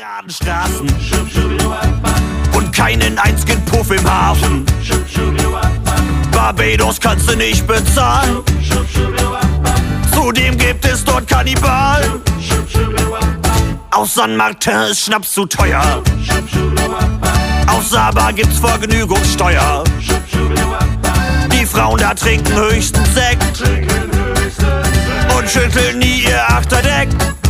geraden Straßen und keinen einzigen Puff im Hafen. Barbados kannst du nicht bezahlen, zudem gibt es dort Kannibalen. Aus San Martin ist Schnaps zu teuer, auf Saba gibt's Vergnügungssteuer. Die Frauen da trinken höchstens Sekt und schütteln nie ihr Achterdeck.